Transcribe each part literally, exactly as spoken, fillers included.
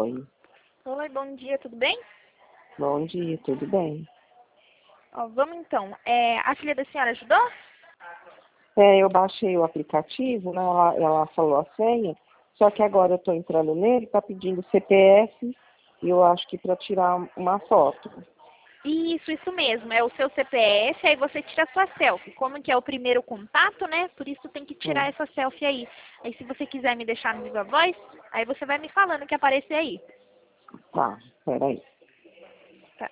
Oi. Oi, bom dia, tudo bem? Bom dia, tudo bem? Ó, vamos então. É, a filha da senhora ajudou? É, eu baixei o aplicativo, né? Ela, ela falou a senha, só que agora eu estou entrando nele, está pedindo C P F e eu acho que para tirar uma foto. Isso, isso mesmo. É o seu C P F, aí você tira a sua selfie. Como que é o primeiro contato, né? Por isso tem que tirar Hum, essa selfie aí. Aí se você quiser me deixar no Viva Voz, aí você vai me falando que aparecer aí. tá, peraí. Tá.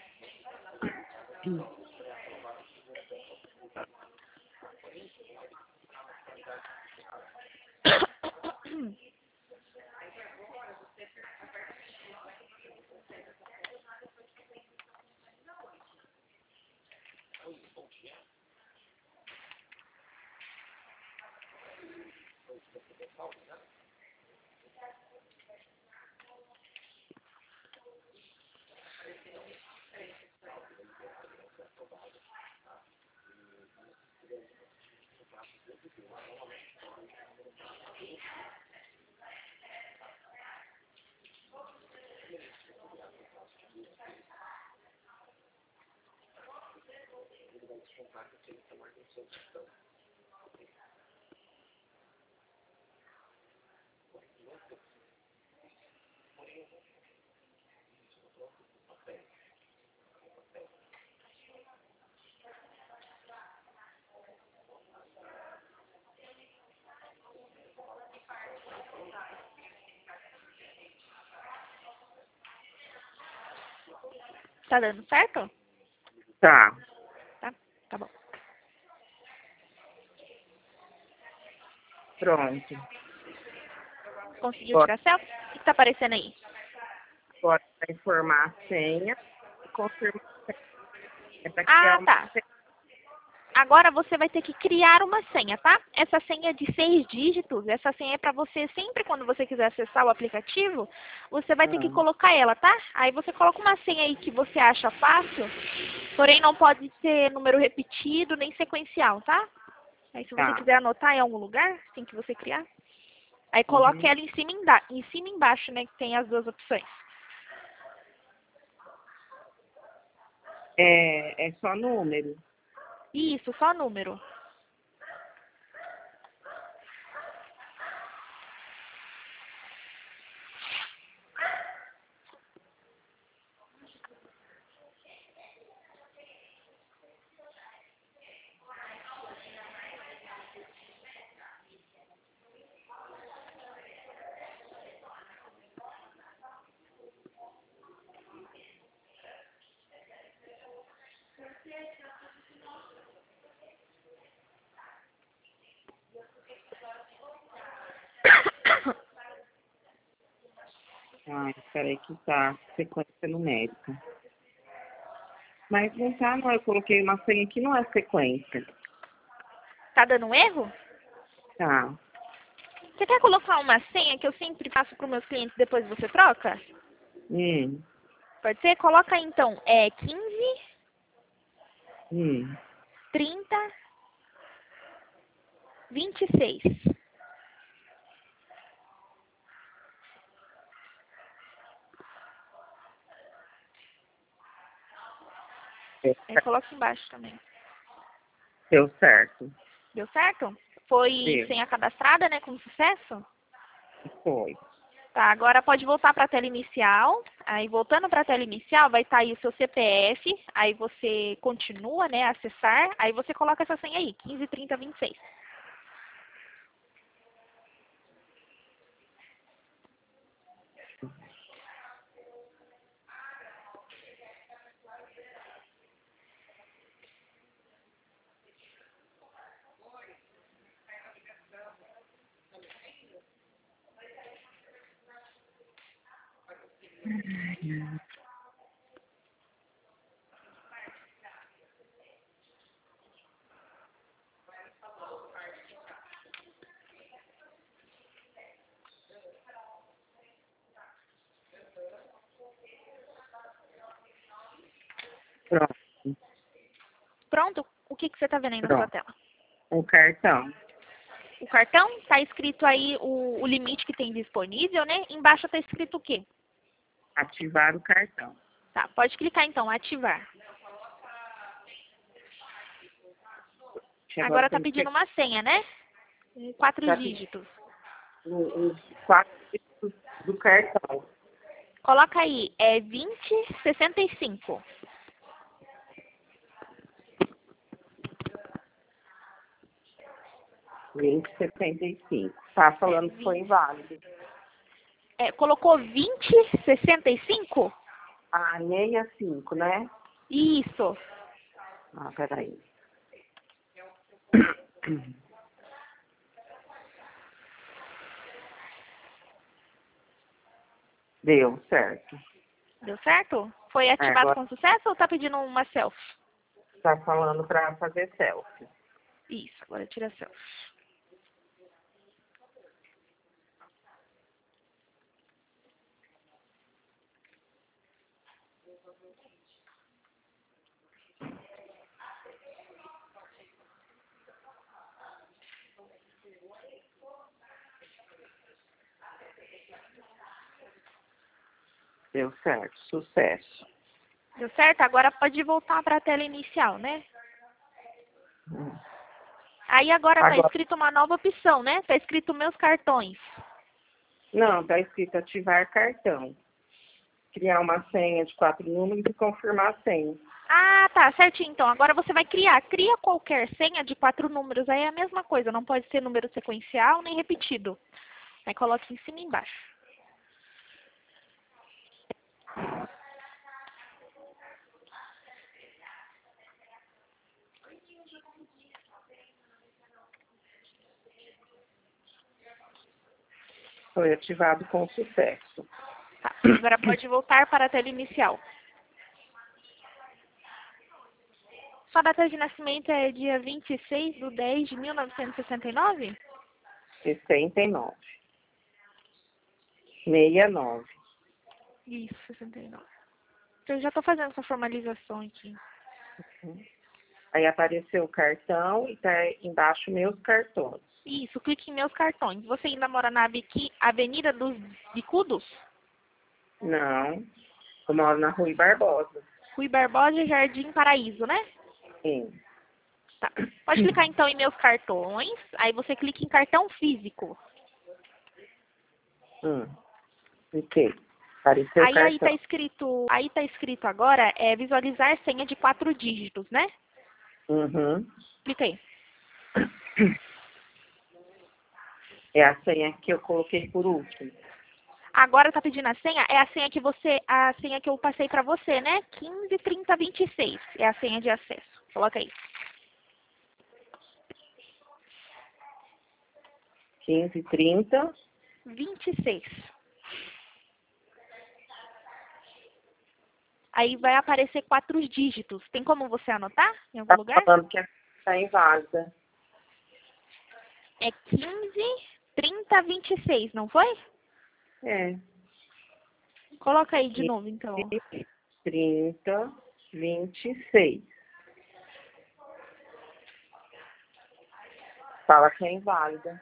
Tá dando certo? Tá, Tá, tá bom. pronto. Conseguiu Agora, tirar a selfie? O que que tá aparecendo aí? agora para informar a senha e confirmar a senha. É para criar Ah, uma tá. senha. Agora você vai ter que criar uma senha, tá? Essa senha é de seis dígitos. Essa senha é para você, sempre quando você quiser acessar o aplicativo, você vai ter que Ah, colocar ela, tá? Aí você coloca uma senha aí que você acha fácil, porém não pode ser número repetido nem sequencial, tá? Aí se você tá. quiser anotar em algum lugar, assim que você criar, aí coloque Uhum. ela em cima e emba- em cima e embaixo, né? Que tem as duas opções. É, é só número. Isso, só número. Ai, peraí que tá sequência numérica. Mas não tá, não. Eu coloquei uma senha que não é sequência. Tá dando um erro? Tá. Você quer colocar uma senha que eu sempre passo para os meus clientes depois você troca? Hum, Pode ser? Coloca aí, então, é quinze, hum. trinta, vinte e seis. Deu Aí certo. coloca embaixo também. Deu certo. Deu certo? Foi Deu. senha cadastrada, né, com sucesso? Foi. Tá, agora pode voltar para a tela inicial. Aí, voltando para a tela inicial, vai estar aí o seu C P F. Aí você continua, né, a acessar. Aí você coloca essa senha aí, quinze, trinta, vinte e seis. Pronto. Pronto? O que, que você está vendo aí na sua Pronto. tela? O cartão. O cartão, tá escrito aí o, o limite que tem disponível, né? Embaixo tá escrito o quê? Ativar o cartão. Tá, pode clicar então, ativar. Chegou Agora tá tem que pedindo uma senha, né? Quatro tá dígitos. o- os quatro dígitos do cartão. Coloca aí, é vinte sessenta e cinco. vinte setenta e cinco. Tá falando que foi inválido. É, colocou vinte sessenta e cinco? Ah, sessenta e cinco, né? Isso. Ah, peraí. Deu certo. Deu certo? Foi É, ativado agora com sucesso ou tá pedindo uma selfie? tá falando para fazer selfie. Isso, agora tira a selfie. Deu certo, sucesso. Deu certo? Agora pode voltar para a tela inicial, né? Hum. Aí agora tá Agora, escrito uma nova opção, né? Tá escrito meus cartões. não, tá escrito ativar cartão. Criar uma senha de quatro números e confirmar a senha. Ah, tá, certinho. Então, agora você vai criar. Cria qualquer senha de quatro números. Aí é a mesma coisa, não pode ser número sequencial nem repetido. Aí coloque em cima e embaixo. Foi ativado com sucesso. Tá, agora pode voltar para a tela inicial. Sua data de nascimento é dia vinte e seis de dez de mil novecentos e sessenta e nove? sessenta e nove. sessenta e nove. Isso, sessenta e nove. Eu já estou fazendo essa formalização aqui. Aí apareceu o cartão e tá embaixo meus cartões. Isso, clique em meus cartões. Você ainda mora na Abiqui- Avenida dos Bicudos? Não, eu moro na Rui Barbosa. Rui Barbosa, Jardim Paraíso, né? Sim. Tá. Pode clicar então em meus cartões. Aí você clica em cartão físico. Hum. Ok. Apareceu o Aí aí tá cartão. escrito, aí tá escrito agora é visualizar senha de quatro dígitos, né? Uhum. Clica aí. É a senha que eu coloquei por último. Agora tá pedindo a senha, é a senha que você, a senha que eu passei pra você, né? quinze, trinta, vinte e seis. É a senha de acesso. Coloca aí. quinze, trinta. vinte e seis. Aí vai aparecer quatro dígitos. Tem como você anotar em algum Tá lugar? falando que está inválida. É quinze, trinta, vinte e seis, não foi? É. Coloca aí de novo, então. quinze, trinta, vinte e seis. Fala que é inválida.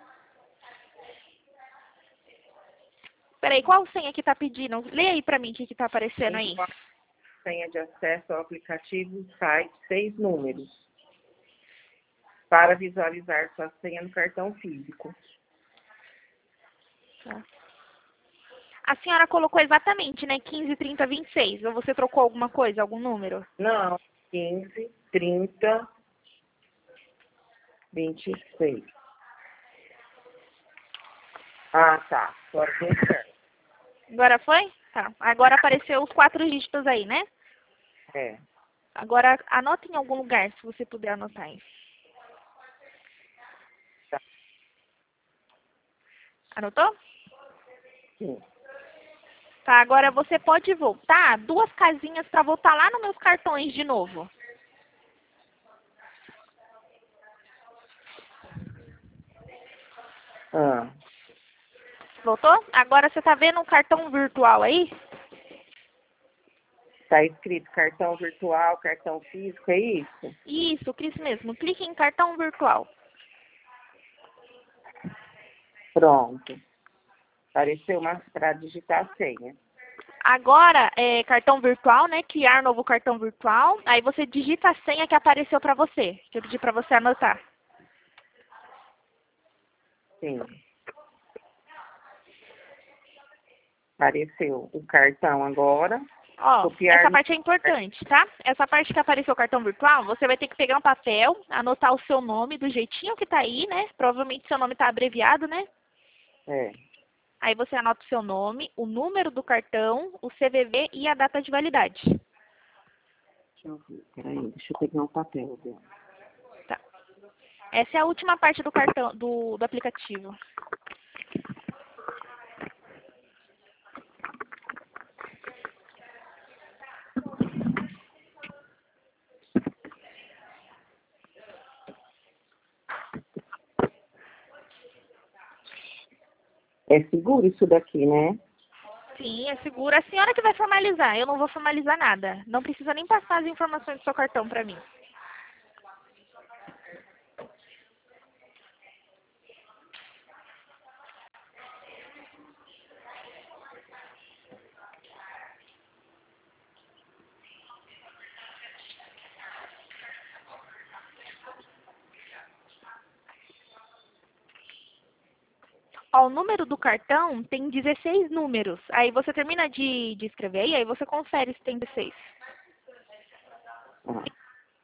Peraí, qual senha que tá pedindo? Lê aí pra mim o que que tá aparecendo aí. Senha de acesso ao aplicativo site, seis números. Para visualizar sua senha no cartão físico. Tá. A senhora colocou exatamente, né? quinze, trinta, vinte e seis. Ou você trocou alguma coisa, algum número? Não, quinze, trinta, vinte e seis. Ah, tá. Agora deu certo. Agora foi? Tá. Agora apareceu os quatro dígitos aí, né? É. Agora anota em algum lugar, se você puder anotar aí. Tá. Anotou? Sim. Tá, agora você pode voltar duas casinhas para voltar lá nos meus cartões de novo. Ah. Voltou? Agora você tá vendo um cartão virtual aí? Tá escrito cartão virtual, cartão físico, é isso? Isso, isso mesmo. Clique em cartão virtual. Pronto. Apareceu uma para digitar a senha. Agora, é, cartão virtual, né? Criar novo cartão virtual. Aí você digita a senha que apareceu para você, que eu pedi para você anotar. Sim. Apareceu o cartão agora. Ó, Copiar essa no... parte é importante, tá? Essa parte que apareceu o cartão virtual, você vai ter que pegar um papel, anotar o seu nome do jeitinho que tá aí, né? Provavelmente seu nome tá abreviado, né? É. Aí você anota o seu nome, o número do cartão, o C V V e a data de validade. Deixa eu ver. Peraí, deixa eu pegar um papel dela. Tá. Essa é a última parte do cartão, do, do aplicativo. É seguro isso daqui, né? Sim, é seguro. A senhora que vai formalizar. Eu não vou formalizar nada. Não precisa nem passar as informações do seu cartão para mim. Ó, o número do cartão tem dezesseis números. Aí você termina de, de escrever aí, aí você confere se tem dezesseis. Ah.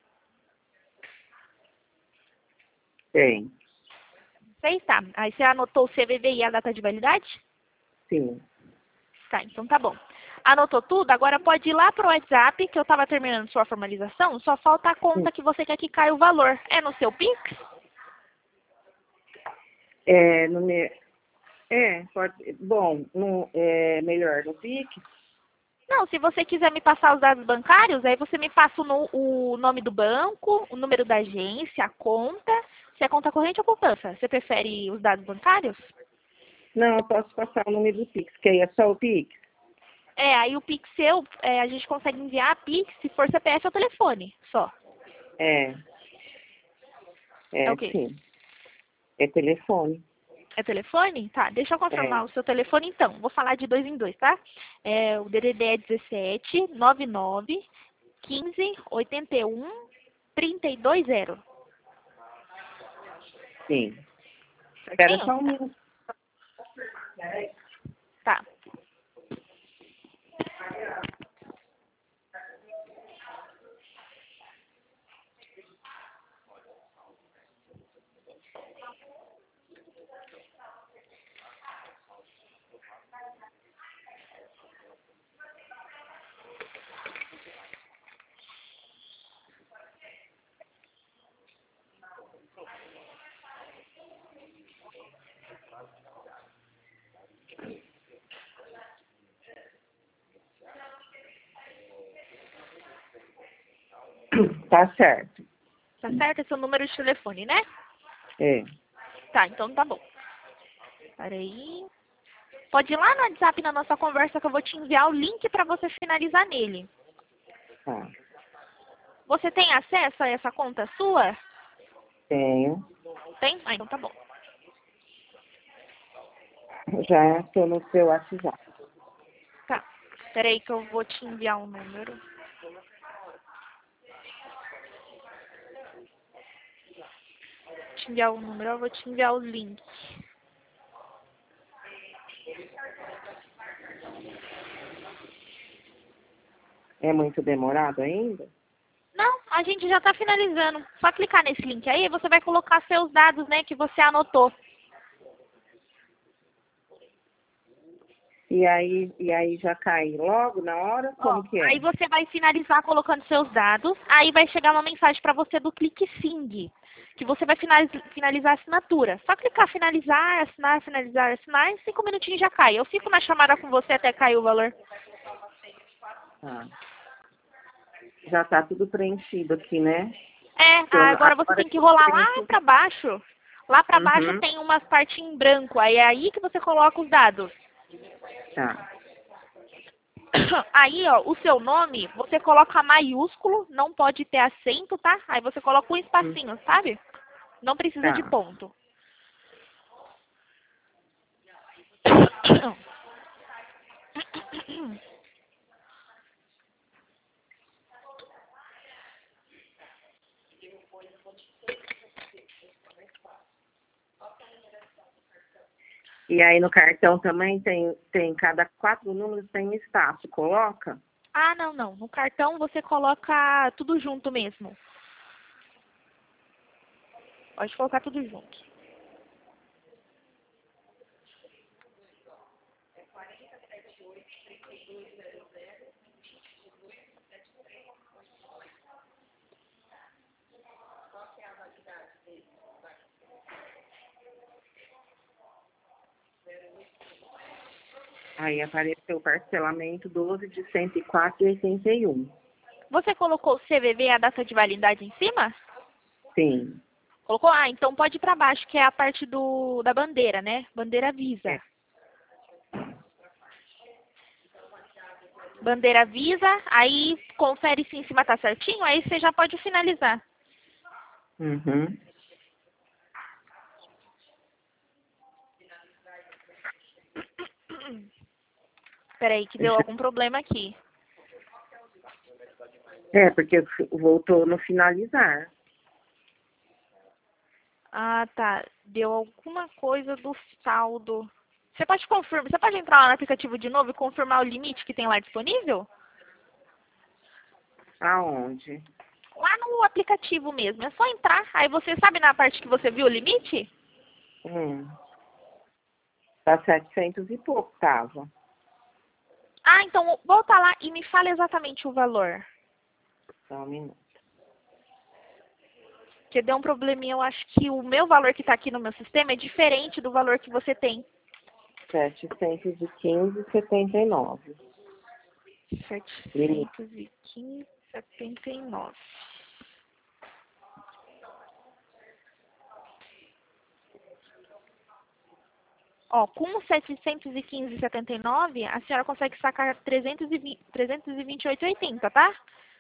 Tem. Seis, tá. Aí você anotou o C V V e a data de validade? Sim. Tá, então tá bom. Anotou tudo? Agora pode ir lá pro WhatsApp, que eu tava terminando sua formalização. Só falta a conta que você quer que caia o valor. É no seu Pix? É, no me... é pode... Bom, no... é melhor no Pix? Não, se você quiser me passar os dados bancários, aí você me passa o, no- o nome do banco, o número da agência, a conta, se é conta corrente ou poupança. Você prefere os dados bancários? Não, eu posso passar o número do Pix, que aí é só o Pix. É, aí o Pix seu, é, a gente consegue enviar a Pix se for C P F ou telefone, só. É. É É, o quê? sim. É telefone. É telefone? Tá, deixa eu É. confirmar o seu telefone então. Vou falar de dois em dois, tá? É, o D D D é dezessete, noventa e nove, quinze, oitenta e um, trinta e dois zero. Sim. Espera Certinho? só um Tá. minuto. Tá. Tá certo. Tá certo? Esse é o número de telefone, né? É. Tá, então tá bom. Peraí. Pode ir lá no WhatsApp na nossa conversa que eu vou te enviar o link pra você finalizar nele. Tá. Você tem acesso a essa conta sua? Tenho. Tem? Ah, então tá bom. Já estou no seu WhatsApp. Tá. Peraí que eu vou te enviar um número. Te enviar o número, eu vou te enviar o link. É muito demorado ainda? Não, a gente já tá finalizando. Só clicar nesse link aí e você vai colocar seus dados, né, que você anotou. E aí, e aí já cai logo na hora? Ó, Como que aí é? você vai finalizar colocando seus dados, aí vai chegar uma mensagem para você do Clique Sing, que você vai finaliz- finalizar a assinatura. Só clicar finalizar, assinar, finalizar, assinar, em cinco minutinhos já cai. Eu fico na chamada com você até cair o valor. Tá. Já tá tudo preenchido aqui, né? É, Eu, agora você agora tem que que eu rolar lá preencho. para baixo. Lá para baixo Uhum. tem umas partes em branco, aí é aí que você coloca os dados. Tá. Aí, ó, o seu nome, você coloca maiúsculo, não pode ter acento, tá? Aí você coloca um Hum. espacinho, sabe? Não precisa de Tá. ponto. E aí no cartão também tem, tem cada quatro números tem um espaço, coloca? Ah, não, não. No cartão você coloca tudo junto mesmo. Pode colocar tudo junto. Aí apareceu o parcelamento doze de cento e quatro e oitenta e um. Você colocou o C V V e a data de validade em cima? Sim. Colocou? Ah, então pode ir para baixo, que é a parte do, da bandeira, né? Bandeira Visa. É. Bandeira Visa, aí confere se em cima tá certinho, aí você já pode finalizar. Uhum. Peraí, que deu algum problema aqui. É, porque voltou no finalizar. Ah, tá. Deu alguma coisa do saldo. Você pode confirmar, você pode entrar lá no aplicativo de novo e confirmar o limite que tem lá disponível? Aonde? Lá no aplicativo mesmo. É só entrar. Aí você sabe na parte que você viu o limite? Hum. Tá setecentos e pouco, tava. Ah, então volta lá e me fala exatamente o valor. Só um minuto. Porque deu um probleminha, eu acho que o meu valor que está aqui no meu sistema é diferente do valor que você tem. setecentos e quinze vírgula setenta e nove. Limite. setecentos e quinze vírgula setenta e nove. Ó, com setecentos e quinze vírgula setenta e nove, a senhora consegue sacar trezentos e vinte, trezentos e vinte e oito vírgula oitenta, tá?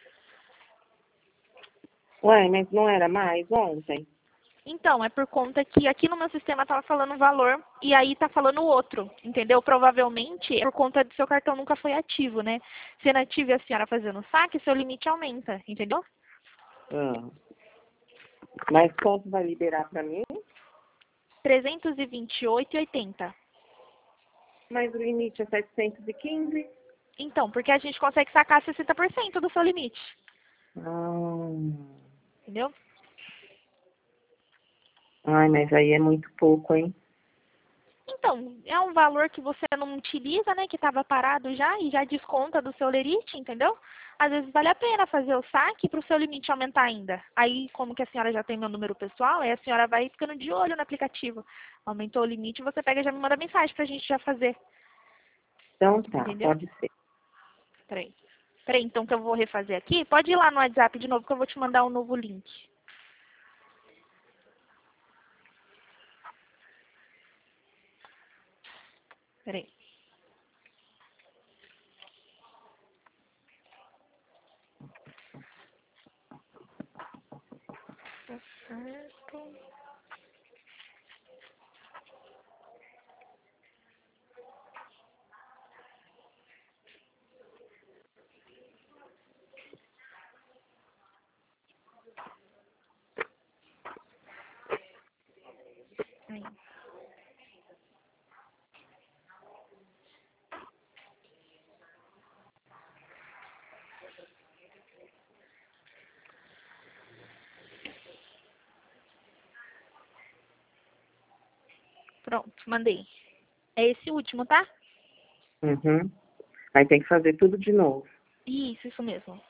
Ué, mas não era mais ontem? Então, é por conta que aqui no meu sistema estava falando um valor e aí tá falando outro, entendeu? Provavelmente é por conta do seu cartão nunca foi ativo, né? Sendo ativo e a senhora fazendo saque, seu limite aumenta, entendeu? Ah. Mas quanto vai liberar pra mim? trezentos e vinte e oito vírgula oitenta. Mas o limite é setecentos e quinze. Então, porque a gente consegue sacar sessenta por cento do seu limite, Ah. entendeu? Ai, mas aí é muito pouco, hein? Então, é um valor que você não utiliza, né? Que estava parado já e já desconta do seu limite, entendeu? Às vezes vale a pena fazer o saque para o seu limite aumentar ainda. Aí, como que a senhora já tem meu número pessoal, aí a senhora vai ficando de olho no aplicativo. Aumentou o limite, você pega e já me manda mensagem para a gente já fazer. Então tá, Entendeu? pode ser. Peraí. Peraí, então que eu vou refazer aqui. Pode ir lá no WhatsApp de novo que eu vou te mandar um novo link. Peraí. Tá certo. Aí. Pronto, mandei. É esse último, tá? Uhum. Aí tem que fazer tudo de novo. Isso, isso mesmo.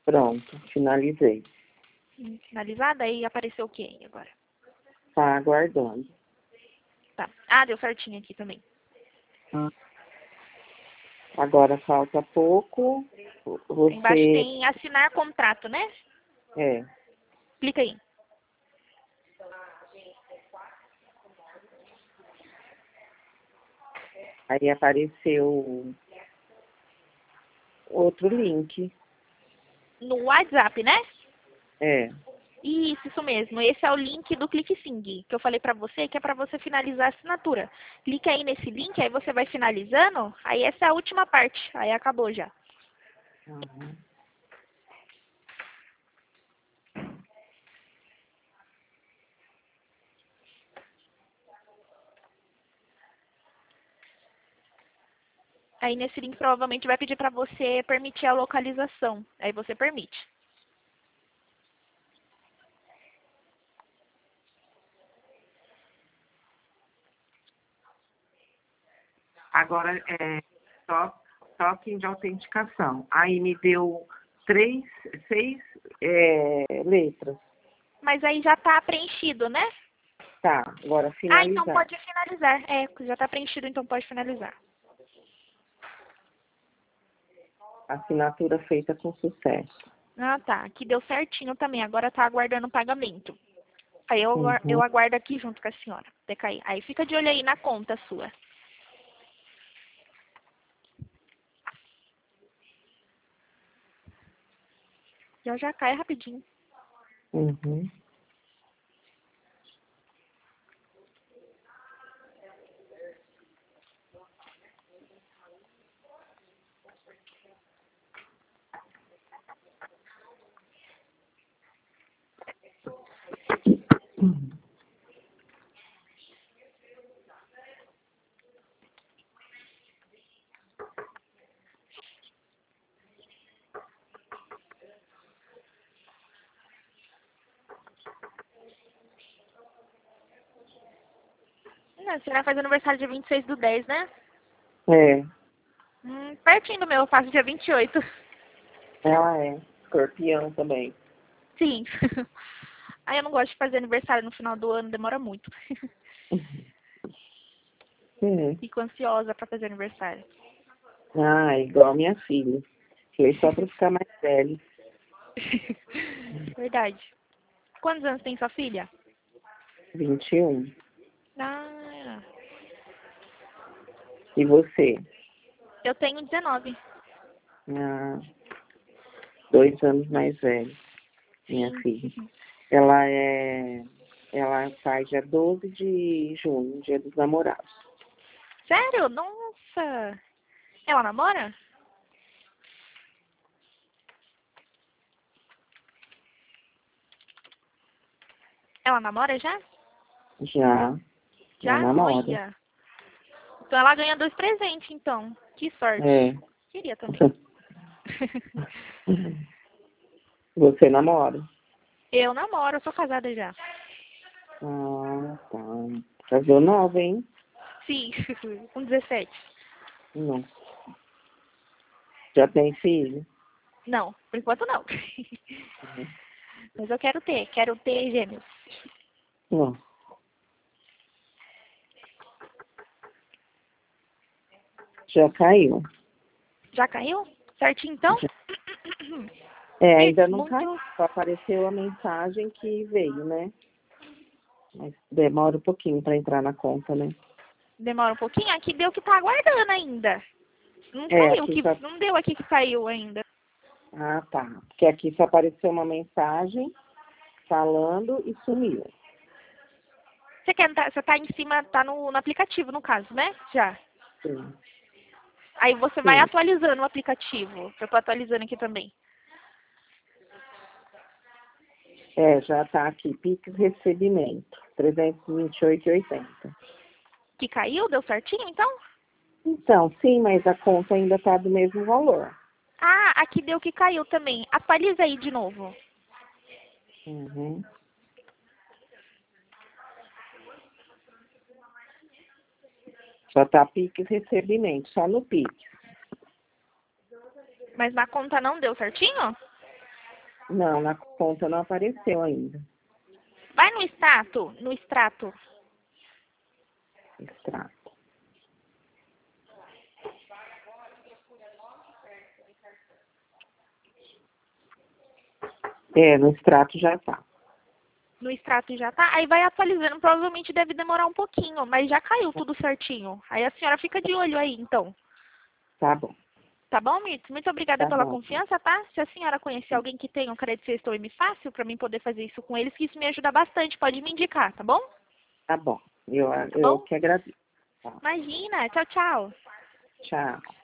Pronto, finalizei. Hum, Finalizada, aí apareceu o que aí agora? Tá aguardando. Tá. Ah, deu certinho aqui também. Agora falta pouco. Embaixo Você... tem assinar contrato, né? É. Clica aí. Aí apareceu outro link. No WhatsApp, né? É. Isso, isso mesmo. Esse é o link do ClickSing, que eu falei pra você, que é pra você finalizar a assinatura. Clica aí nesse link, aí você vai finalizando, aí essa é a última parte, aí acabou já. Uhum. Aí nesse link provavelmente vai pedir pra você permitir a localização. Aí você permite. Agora é to- token de autenticação. Aí me deu três, seis é, letras. Mas aí já tá preenchido, né? Tá, agora Ah, então finalizar. pode finalizar. É, já tá preenchido, então pode finalizar. Assinatura feita com sucesso. Ah, tá. Aqui deu certinho também. Agora tá aguardando o pagamento. Aí eu, aguar- eu Uhum. aguardo aqui junto com a senhora. Até cair. Aí fica de olho aí na conta sua. Já já cai rapidinho. Uhum. Não, a senhora faz aniversário dia vinte e seis do dez, né? É, Hum, pertinho do meu, eu faço dia vinte e oito. ela é escorpião também. Sim. Aí eu não gosto de fazer aniversário no final do ano, demora muito. É. Fico ansiosa pra fazer aniversário. Ah, igual minha filha. Foi só para ficar mais velho. Verdade. Quantos anos tem sua filha? vinte e um. Ah, E você? eu tenho dezenove. Ah, dois anos mais velho, minha Sim. filha. Ela é. Ela faz dia doze de junho, dia dos namorados. Sério? Nossa. Ela namora? Ela namora já? Já, já Já? namora. Olha. Então ela ganha dois presentes, então. Que sorte. É. Queria também. Você namora? Eu namoro, eu sou casada já. Ah, tá. Casou nova, hein? Sim, com dezessete. Não. Já tem filho? Não, por enquanto não. Uhum. Mas eu quero ter, quero ter gêmeos. Não. Já caiu. Já caiu? Certinho então? Já. É, Ih, ainda não muito. caiu. Só apareceu a mensagem que veio, né? Mas demora um pouquinho para entrar na conta, né? Demora um pouquinho. Aqui deu que tá aguardando ainda. Não É, saiu, aqui que só... não deu aqui que saiu ainda. Ah, tá. Porque aqui só apareceu uma mensagem falando e sumiu. Você quer entrar, você tá em cima, tá no, no aplicativo no caso, né? Já. Sim. Aí você vai Sim. atualizando o aplicativo. Eu tô atualizando aqui também. É, já tá aqui. Pix recebimento. trezentos e vinte e oito e oitenta. Que caiu? Deu certinho então? Então, sim, mas a conta ainda tá do mesmo valor. Ah, aqui deu que caiu também. Atualiza aí de novo. Uhum. Só tá Pix recebimento, só no Pix. Mas na conta não deu certinho? Não, na conta não apareceu ainda. Vai no extrato, no extrato. Extrato. É, no extrato já tá. No extrato já tá. Aí vai atualizando. Provavelmente deve demorar um pouquinho, mas já caiu tudo certinho. Aí a senhora fica de olho aí, então. Tá bom. Tá bom, Mirtz? Muito obrigada Tá pela bom. confiança, tá? Se a senhora conhecer alguém que tenha um crédito sexto M fácil, pra mim poder fazer isso com eles, que isso me ajuda bastante. Pode me indicar, tá bom? Tá bom. Eu, Tá eu bom? que agradeço. Tá. Imagina. Tchau, tchau. Tchau.